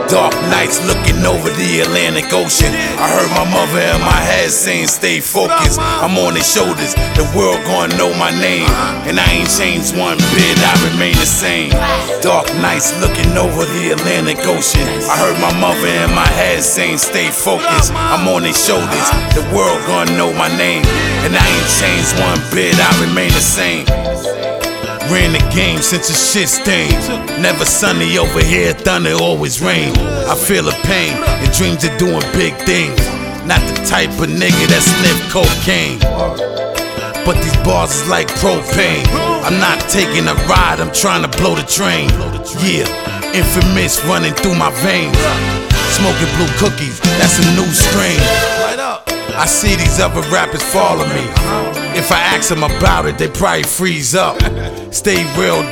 Dark nights looking over the Atlantic Ocean. I heard my mother in my head saying stay focused. I'm on their shoulders, the world gonna know my name. And I ain't changed one bit, I remain the same. Dark nights looking over the Atlantic Ocean. I heard my mother in my head saying stay focused. I'm on their shoulders, the world gonna know my name. And I ain't changed one bit, I remain the same. Ran the game since the shit stained. Never sunny over here, thunder always rain. I feel the pain and dreams of doing big things. Not the type of nigga that sniff cocaine, but these bars is like propane. I'm not taking a ride, I'm trying to blow the train. Yeah, infamous running through my veins. Smoking blue cookies, that's a new strain. I see these other rappers follow me. If I ask them about it, they probably freeze up. Stay real.